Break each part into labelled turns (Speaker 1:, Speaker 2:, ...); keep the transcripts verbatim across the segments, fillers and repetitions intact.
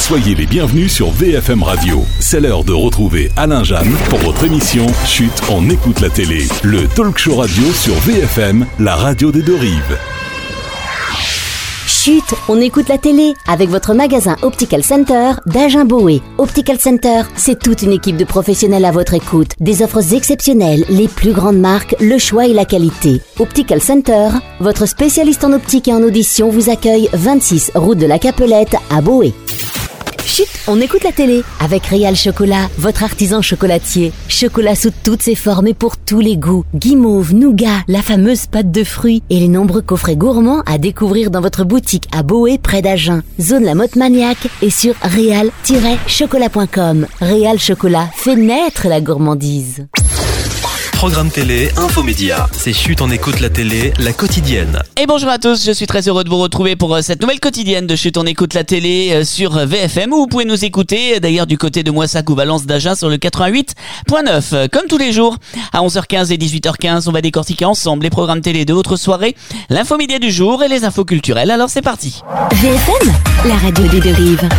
Speaker 1: Soyez les bienvenus sur V F M Radio. C'est l'heure de retrouver Alain Jeanne pour votre émission Chut, on écoute la télé. Le talk show radio sur V F M, la radio des deux rives.
Speaker 2: Chut, on écoute la télé avec votre magasin Optical Center d'Agen-Boé. Optical Center, c'est toute une équipe de professionnels à votre écoute. Des offres exceptionnelles, les plus grandes marques, le choix et la qualité. Optical Center, votre spécialiste en optique et en audition, vous accueille vingt-six route de la Capelette à Boé. Chut, on écoute la télé avec Réal Chocolat, votre artisan chocolatier. Chocolat sous toutes ses formes et pour tous les goûts. Guimauve, nougat, la fameuse pâte de fruits et les nombreux coffrets gourmands à découvrir dans votre boutique à Boé près d'Agen. Zone La Motte Maniaque et sur réal tiret chocolat point com. Réal Chocolat fait naître la gourmandise.
Speaker 3: Programme télé, infomédia. C'est Chut, on écoute la télé, la quotidienne.
Speaker 4: Et bonjour à tous, je suis très heureux de vous retrouver pour cette nouvelle quotidienne de Chut, on écoute la télé sur V F M, où vous pouvez nous écouter d'ailleurs du côté de Moissac ou Valence d'Agen sur le quatre-vingt-huit point neuf. Comme tous les jours, à onze heures quinze et dix-huit heures quinze, on va décortiquer ensemble les programmes télé de votre soirée, l'infomédia du jour et les infos culturelles. Alors c'est parti.
Speaker 2: V F M, la radio des deux rives.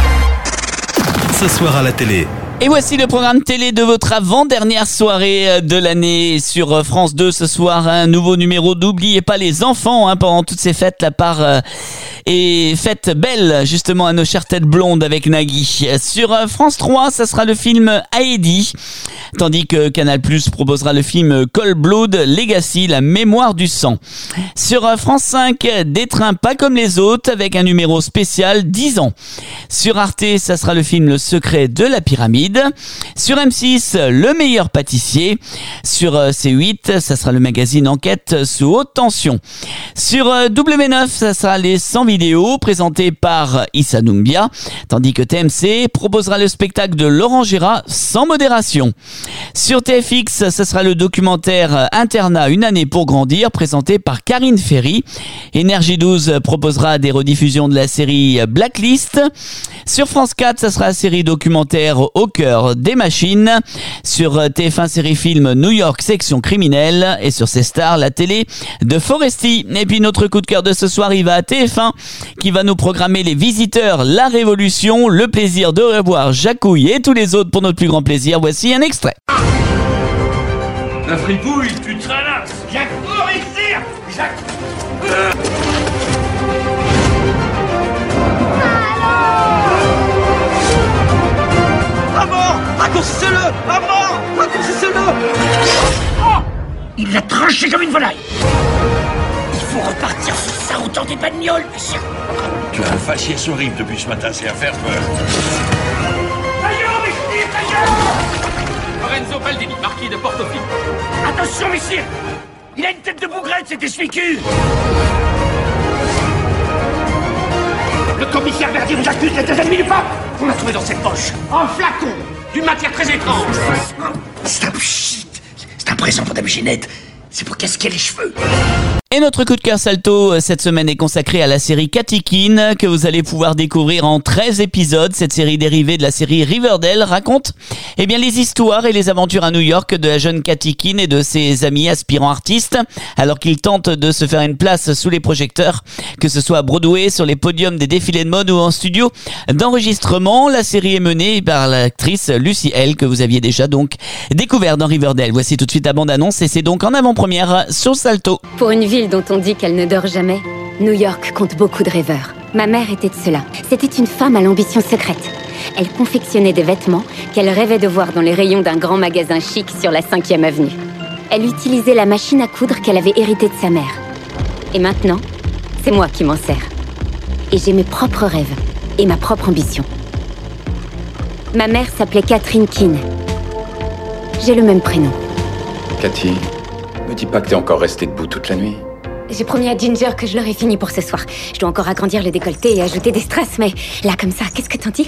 Speaker 3: Ce soir à la télé.
Speaker 4: Et voici le programme télé de votre avant-dernière soirée de l'année sur France deux ce soir. Un nouveau numéro d'Oubliez pas les enfants hein, pendant toutes ces fêtes. La part euh, est faite belle justement à nos chères têtes blondes avec Nagui. Sur euh, France trois, ça sera le film Heidi. Tandis que Canal plus proposera le film Cold Blood Legacy, la mémoire du sang. Sur euh, France cinq, Des trains pas comme les autres avec un numéro spécial dix ans. Sur Arte, ça sera le film Le secret de la pyramide. Sur M six, Le meilleur pâtissier. Sur C huit, ça sera le magazine Enquête sous haute tension. Sur W neuf, ça sera les cent vidéos présentées par Issa Doumbia. Tandis que T M C proposera le spectacle de Laurent Gérard sans modération. Sur T F X, ça sera le documentaire Internat, une année pour grandir, présenté par Karine Ferry. Énergie douze proposera des rediffusions de la série Blacklist. Sur France quatre, ça sera la série documentaire Au cœur des machines. Sur T F un série film New York section criminelle. Et sur C Star, la télé de Foresti. Et puis notre coup de cœur de ce soir, il va à T F un qui va nous programmer Les Visiteurs, La Révolution, le plaisir de revoir Jacouille et tous les autres pour notre plus grand plaisir. Voici un extrait.
Speaker 5: La fripouille, tu te ralasses. Jacques, pour ici Jacques euh. À mort! Raccourcissez-le! À mort! Raccourcissez-le! Oh! Il l'a tranché comme une volaille! Il faut repartir sur sa route en des bagnoles, monsieur!
Speaker 6: Tu as un faciès horrible depuis ce matin, c'est à faire peur.
Speaker 5: Taillot, messieurs, taillot!
Speaker 7: Lorenzo Baldini, marquis de Portofino.
Speaker 5: Attention, messieurs! Il a une tête de bougrette, cet essuie-cul! Le commissaire Verdier vous accuse d'être des ennemis du pape! On l'a trouvé dans cette poche, un flacon, d'une matière très étrange. C'est un pchit. C'est un présent pour Dame Ginette. C'est pour casquer les cheveux.
Speaker 4: Et notre coup de cœur salto cette semaine est consacré à la série Katikin que vous allez pouvoir découvrir en treize épisodes. Cette série dérivée de la série Riverdale raconte eh bien, les histoires et les aventures à New York de la jeune Katikin et de ses amis aspirants artistes alors qu'ils tentent de se faire une place sous les projecteurs, que ce soit à Broadway, sur les podiums des défilés de mode ou en studio d'enregistrement. La série est menée par l'actrice Lucy Hale que vous aviez déjà donc découvert dans Riverdale. Voici tout de suite la bande-annonce et c'est donc en avant-première sur Salto.
Speaker 8: Pour une ville dont on dit qu'elle ne dort jamais, New York compte beaucoup de rêveurs. Ma mère était de cela. C'était une femme à l'ambition secrète. Elle confectionnait des vêtements qu'elle rêvait de voir dans les rayons d'un grand magasin chic sur la cinquième avenue. Elle utilisait la machine à coudre qu'elle avait héritée de sa mère. Et maintenant, c'est moi qui m'en sers. Et j'ai mes propres rêves et ma propre ambition. Ma mère s'appelait Catherine Keane. J'ai le même prénom.
Speaker 9: Cathy, me dis pas que t'es encore restée debout toute la nuit.
Speaker 8: J'ai promis à Ginger que je l'aurais fini pour ce soir. Je dois encore agrandir le décolleté et ajouter des strass, mais là, comme ça, qu'est-ce que t'en dis ?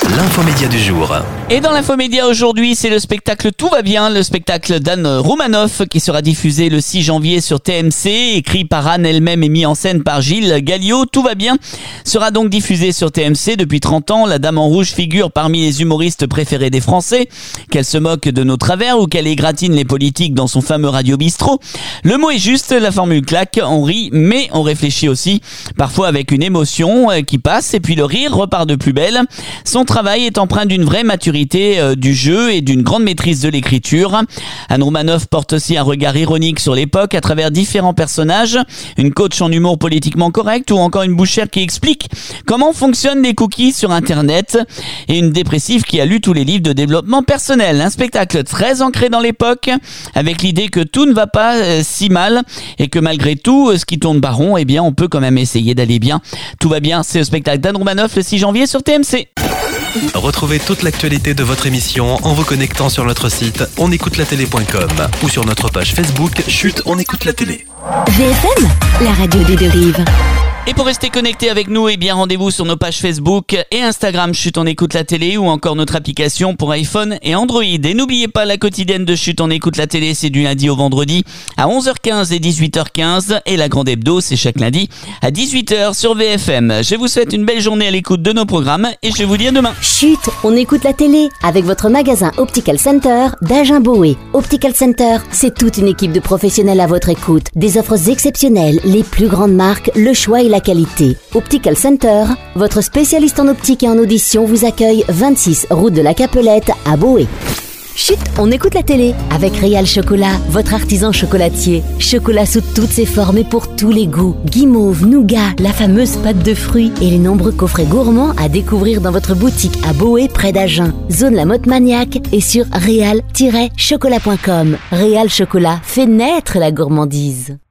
Speaker 3: L'infomédia du jour.
Speaker 4: Et dans l'infomédia aujourd'hui, c'est le spectacle Tout va bien, le spectacle d'Anne Romanoff qui sera diffusé le six janvier sur T M C, écrit par Anne elle-même et mis en scène par Gilles Galliot. Tout va bien sera donc diffusé sur T M C depuis trente ans. La Dame en Rouge figure parmi les humoristes préférés des Français. Qu'elle se moque de nos travers ou qu'elle égratine les politiques dans son fameux radio bistrot. Le mot est juste, la formule claque, on rit mais on réfléchit aussi, parfois avec une émotion qui passe et puis le rire repart de plus belle. Son travail est empreint d'une vraie maturité euh, du jeu et d'une grande maîtrise de l'écriture. Anne Romanoff porte aussi un regard ironique sur l'époque à travers différents personnages, une coach en humour politiquement correct ou encore une bouchère qui explique comment fonctionnent les cookies sur Internet et une dépressive qui a lu tous les livres de développement personnel. Un spectacle très ancré dans l'époque avec l'idée que tout ne va pas euh, si mal et que malgré tout, euh, ce qui tourne pas rond, eh bien on peut quand même essayer d'aller bien. Tout va bien, c'est le spectacle d'Anne Romanoff le six janvier sur T M C.
Speaker 3: Retrouvez toute l'actualité de votre émission en vous connectant sur notre site on écoute la télé point com ou sur notre page Facebook Chut, on écoute la télé.
Speaker 2: V F M, la radio des deux rives.
Speaker 4: Et pour rester connecté avec nous, eh bien rendez-vous sur nos pages Facebook et Instagram Chut, on écoute la télé ou encore notre application pour iPhone et Android. Et n'oubliez pas la quotidienne de Chut, on écoute la télé, c'est du lundi au vendredi à onze heures quinze et dix-huit heures quinze et la grande hebdo, c'est chaque lundi à dix-huit heures sur V F M. Je vous souhaite une belle journée à l'écoute de nos programmes et je vous dis à demain.
Speaker 2: Chut, on écoute la télé avec votre magasin Optical Center d'Agen-Boé. Optical Center, c'est toute une équipe de professionnels à votre écoute. Des offres exceptionnelles, les plus grandes marques, le choix et la qualité. Optical Center, votre spécialiste en optique et en audition vous accueille vingt-six route de la Capelette à Boé. Chut, on écoute la télé avec Réal Chocolat, votre artisan chocolatier. Chocolat sous toutes ses formes et pour tous les goûts. Guimauve, nougat, la fameuse pâte de fruits et les nombreux coffrets gourmands à découvrir dans votre boutique à Boé près d'Agen. Zone La Motte Maniaque et sur réal tiret chocolat point com. Réal Chocolat fait naître la gourmandise.